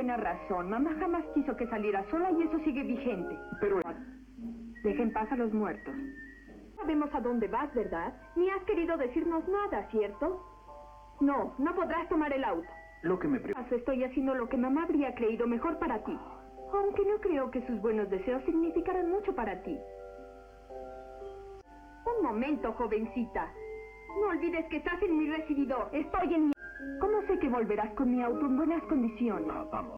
buena razón. Mamá jamás quiso que saliera sola y eso sigue vigente. Pero... Deja en paz a los muertos. Sabemos a dónde vas, ¿verdad? Ni has querido decirnos nada, ¿cierto? No, no podrás tomar el auto. Lo que me preocupa... Estoy haciendo lo que mamá habría creído mejor para ti. Aunque no creo que sus buenos deseos significaran mucho para ti. Un momento, jovencita. No olvides que estás en mi recibidor. Estoy en mi... ¿Cómo sé que volverás con mi auto en buenas condiciones? Vamos.